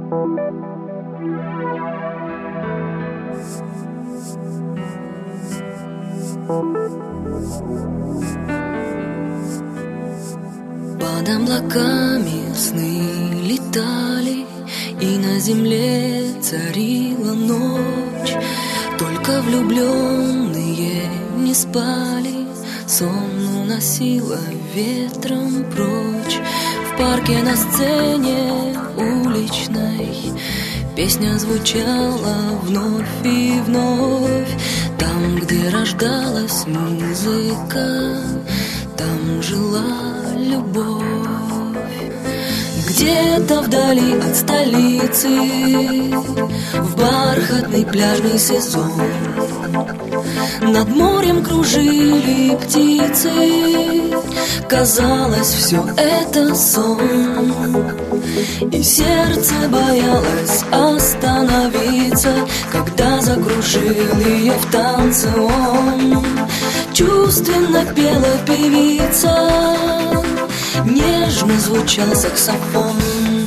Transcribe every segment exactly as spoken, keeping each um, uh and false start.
Под облаками сны летали, и на земле царила ночь. Только влюбленные не спали, сон уносило ветром прочь. В парке на сцене уличной песня звучала вновь и вновь. Там, где рождалась музыка, там жила любовь. Где-то вдали от столицы, в бархатный пляжный сезон, над морем кружили птицы. Казалось, все это сон, и сердце боялось остановиться, когда закружил ее в танце он. Чувственно пела певица, нежно звучал саксофон.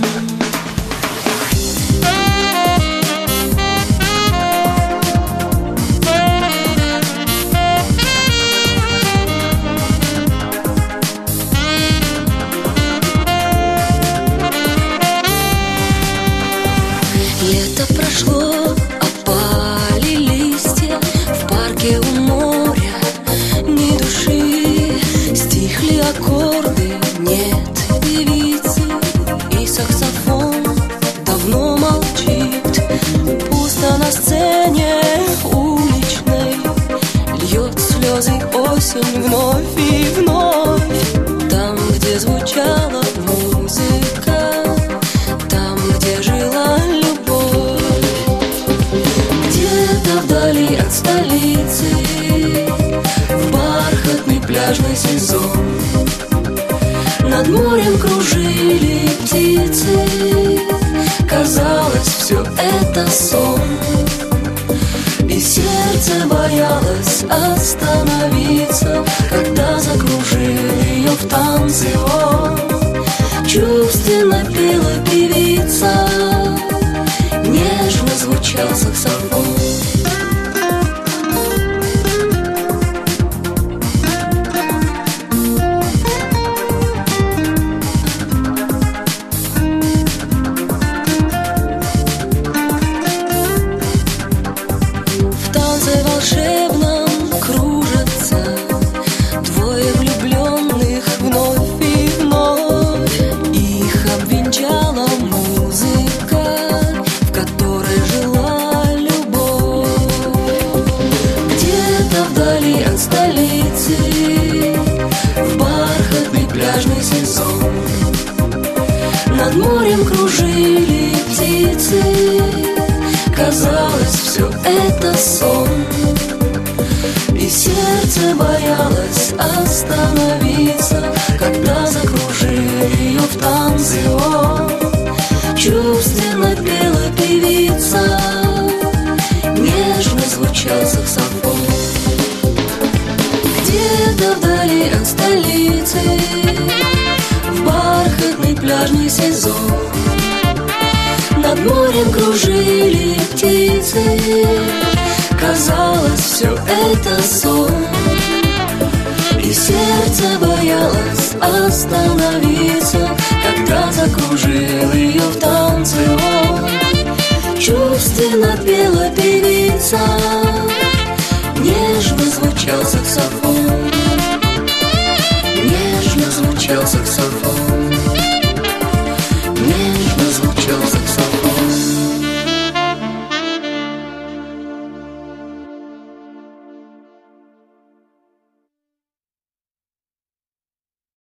Лето прошло, опали листья, в парке у моря ни души. Стихли аккорды, нет певицы, и саксофон давно молчит. Пусто на сцене уличной, льет слезы осень вновь и вновь. Там, где звучала музыка, там, где жила любовь. Где-то вдали от столицы, в бархатный пляжный сезон, над морем кружили птицы. Казалось, все это сон, и сердце боялось остановиться, когда закружил ее в танце он. Чувственно пела певица, нежно звучал саксофон. В танце волшебном кружатся двое влюбленных вновь и вновь. Их обвенчала музыка, в которой жила любовь. Где-то вдали от столицы, в бархатный пляжный сезон, над морем кружили птицы. Казалось, все это сон, и сердце боялось остановиться, когда закружил ее в танце он. Чувственно пела певица, нежно звучал саксофон. Где-то вдали от столицы, в бархатный пляжный сезон, над морем кружили птицы. Казалось, все это сон, и сердце боялось остановиться, когда закружил ее в танце он. Чувственно пела певица,